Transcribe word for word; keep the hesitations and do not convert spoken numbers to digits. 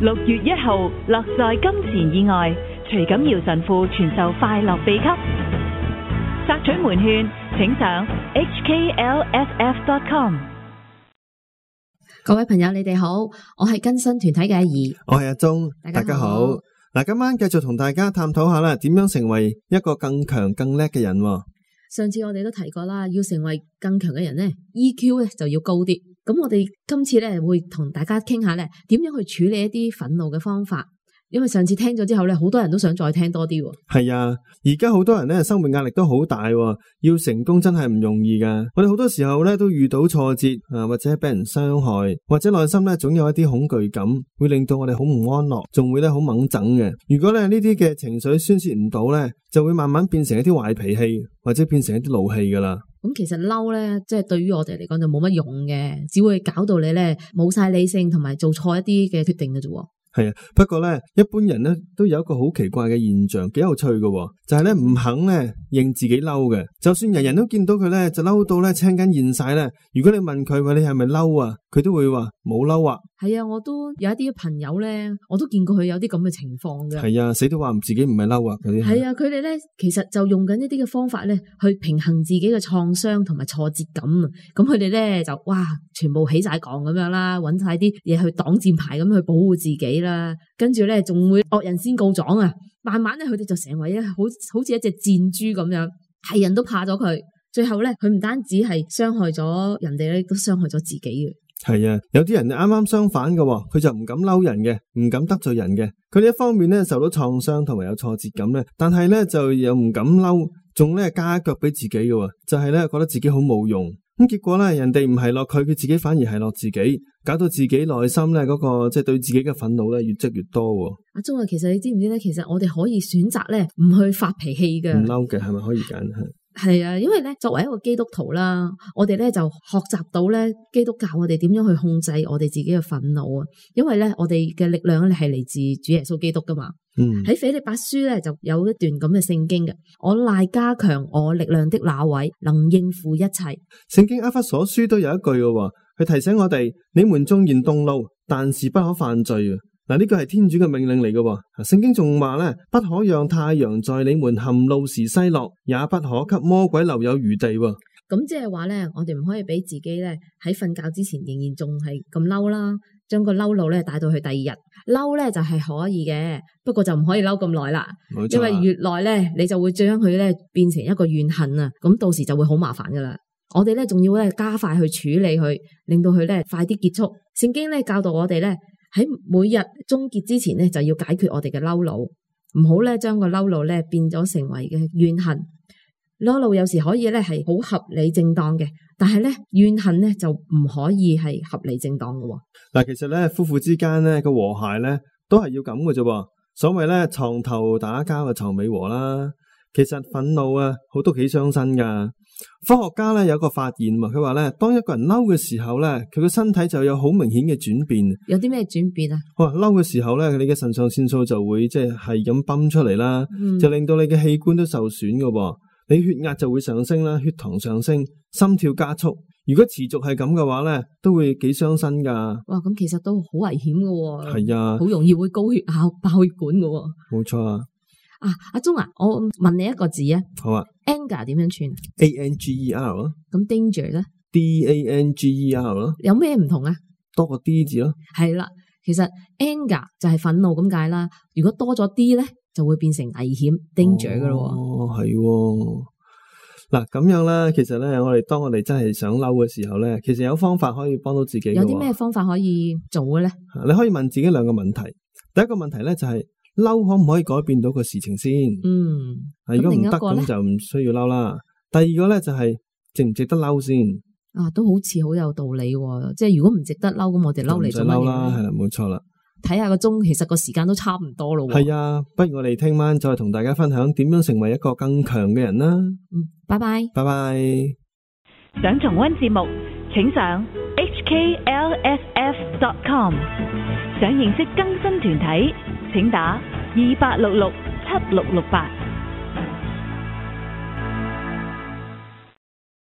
六月一號，樂在金錢以外，徐錦堯神父傳授快樂秘笈。索取門券，請上 h k l s f dot com。 各位朋友，你哋好，我係更新團體嘅阿怡， 我係阿鐘，大家好。嗱，今晚繼續同大家探討下啦，點樣成為一個更強、更叻嘅人。 上次我哋都提過啦，要成為更強嘅人咧 ，E Q 咧就要高啲。咁我哋今次咧會同大家傾下咧，點樣去處理一啲憤怒嘅方法。因為上次聽咗之後咧，好多人都想再聽多啲。 係啊，而家好多人咧，生活壓力都好大，要成功真係唔容易噶。我哋好多時候咧都遇到挫折啊，或者俾人傷害，或者內心咧總有一啲恐懼感，會令到我哋好唔安樂，仲會咧好猛憎嘅。如果咧呢啲嘅情緒宣洩唔到咧，就會慢慢變成一啲壞脾氣，或者變成一啲怒氣噶啦。 咁其實嬲咧，即係對於我哋嚟講就冇乜用嘅，只會搞到你咧冇晒理性，同埋做錯一啲嘅決定嘅啫。 係啊，不過咧，一般人咧都有一個好奇怪嘅現象，幾有趣嘅，就係咧唔肯咧認自己嬲嘅。就算人人都見到佢咧，就嬲到咧青筋現晒咧。如果你問佢話你係咪嬲啊，佢都會話冇嬲啊。係啊，我都有一啲朋友咧，我都見過佢有啲咁嘅情況嘅。 係啊，死都話自己唔係嬲啊嗰啲。 係啊，佢哋咧其實就用緊一啲嘅方法咧，去平衡自己嘅創傷同埋挫折感啊。咁佢哋咧就哇，全部起晒槓咁樣啦，搵晒啲嘢去擋箭牌咁去保護自己啦。跟住咧仲會惡人先告狀啊。慢慢咧佢哋就成為一好好似一隻箭豬咁樣，係人都怕咗佢。最後咧佢唔單止係傷害咗人哋咧，都傷害咗自己嘅。 係啊，有啲人啱啱相反嘅，佢就唔敢嬲人嘅，唔敢得罪人嘅。佢哋一方面咧受到創傷同埋有挫折感咧，但係咧就又唔敢嬲，仲咧加一腳俾自己嘅，就係咧覺得自己好冇用。咁結果咧，人哋唔係落佢，佢自己反而係落自己，搞到自己內心咧嗰個即係對自己嘅憤怒咧越積越多。 阿鐘啊，其實你知唔知咧？其實我哋可以選擇咧唔去發脾氣嘅， 唔嬲嘅係咪可以揀？ 係啊，因為咧作為一個基督徒啦，我哋咧就學習到咧基督教我哋點樣去控制我哋自己嘅憤怒啊。因為咧我哋嘅力量咧係嚟自主耶穌基督噶嘛。嗯，喺腓立比書咧就有一段咁嘅聖經嘅，我賴加強我力量的那位，能應付一切。 聖經厄弗所書都有一句嘅，佢提醒我哋：你們縱然動怒，但是不可犯罪啊。嗱，呢個係天主嘅命令嚟嘅。聖經仲話咧，不可讓太陽在你們含怒時西落，也不可給魔鬼留有餘地。 咁即係話咧，我哋唔可以俾自己咧喺瞓覺之前仍然仲係咁嬲啦，將個嬲怒咧帶到去第二日。嬲咧就係可以嘅，不過就唔可以嬲咁耐啦。冇錯。因為越耐咧，你就會將佢咧變成一個怨恨啊，咁到時就會好麻煩噶啦。我哋咧仲要咧加快去處理佢，令到佢咧快啲結束。聖經咧教導我哋咧，喺每日終結之前咧，就要解決我哋嘅嬲怒，唔好咧將個嬲怒咧變咗成為嘅怨恨。嬲怒有時可以咧係好合理正當嘅，但係咧怨恨咧就唔可以係合理正當嘅。 嗱，其實咧夫婦之間咧個和諧咧都係要咁嘅啫。所謂咧床頭打交嘅床尾和啦，其實憤怒啊好多幾傷身噶。科學家咧有個發現嘛，佢話咧當一個人嬲嘅時候咧，佢個身體就有好明顯嘅轉變。 有啲咩轉變啊？ 哇，嬲嘅時候咧，你嘅腎上腺素就會即係係咁泵出嚟啦，嗯、就令到你嘅器官都受損噶。你血壓就會上升啦，血糖上升，心跳加速。如果持續係咁嘅話咧，都會幾傷身噶。 哇，咁其實都好危險噶。係啊， 好容易會高血壓、爆血管噶。 冇錯啊。 啊，阿鐘啊，我問你一個字啊。 好啊。 Anger 點樣串 ？A N G E R 咯。 咁 danger 咧 ？D A N G E R 咯。 有咩唔同啊？ 多個 D 字咯。係啦，其實 anger 就係憤怒咁解啦。如果多咗 D 咧，就會變成危險 danger 噶咯。 哦，係喎。嗱，咁樣咧，其實咧，我哋當我哋真係想嬲嘅時候咧，其實有方法可以幫到自己嘅。 有啲咩方法可以做嘅咧？ 你可以問自己兩個問題。第一個問題咧就係、是。嬲可唔可以改變到個事情先？ 嗯， 如果唔得咁就唔需要嬲啦。第二個咧就係、是、值唔值得嬲先？ 啊，都好似好有道理喎。即係如果唔值得嬲，咁我哋嬲嚟做乜嘢？唔使嬲啦， 係啦，冇錯啦。 睇下個鐘，其實個時間都差唔多咯。 係啊，不如我哋聽晚再同大家分享點樣成為一個更強嘅人啦。 嗯，拜拜， 拜拜。 想重溫節目，請上 h k l s f dot com。想認識更新團體，請打二八六六七六六八。